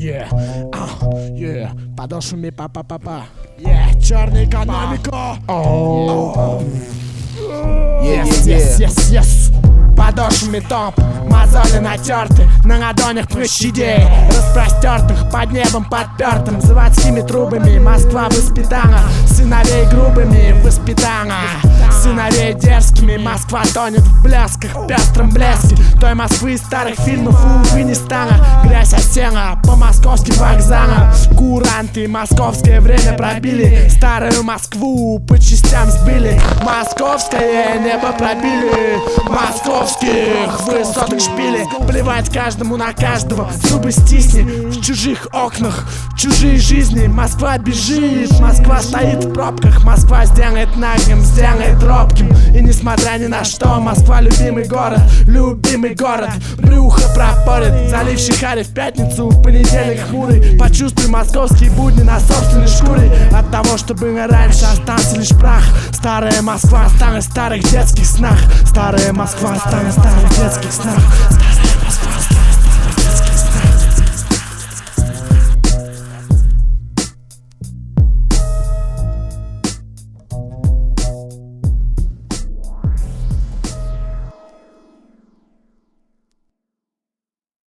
Подошвами па-па-па-па. Черная экономика. Yes. Подошвами топ, мозоли натерты, на ладонях площадей распростертых, под небом подпертым заводскими трубами. Москва воспитана сыновей грубыми, воспитана сыновей дерзкими. Москва тонет в блесках, пестром блеске той Москвы из старых фильмов, увы, не стала. Грязь осела по московским вокзалам. Куранты московское время пробили, старую Москву по частям сбили. Московское небо пробили, московских высотных шпили. Плевать каждому на каждого, зубы стисни. В чужих окнах чужие жизни. Москва бежит, Москва стоит в пробках. Москва сделает наглым, сделает робким. И несмотря ни на что, Москва любимый город. Любимый город, брюхо пропорит. Заливший хари в пятницу, в понедельник хмурый. Почувствуй московские будни на собственной шкуре. От того, что было раньше, остался лишь прах. Старая Москва осталась в старых детских снах. Старая Москва осталась в старых детских снах.